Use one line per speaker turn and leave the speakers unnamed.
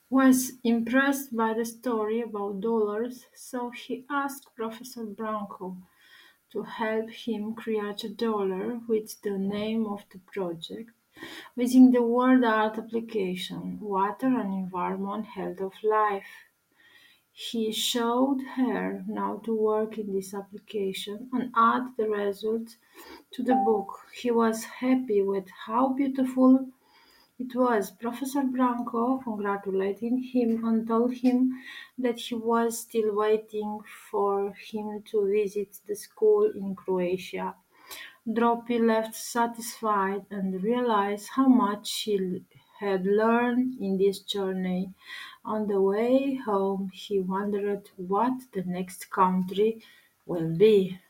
was impressed by the story about dollars, so he asked Professor Branco to help him create a dollar with the name of the project, using the word art application, water and environment, health of life. He showed her how to work in this application and add the results to the book. He was happy with how beautiful it was. Professor Branco congratulated him and told him that he was still waiting for him to visit the school in Croatia. Droppy left satisfied and realized how much he had learned in this journey. On the way home, he wondered what the next country will be.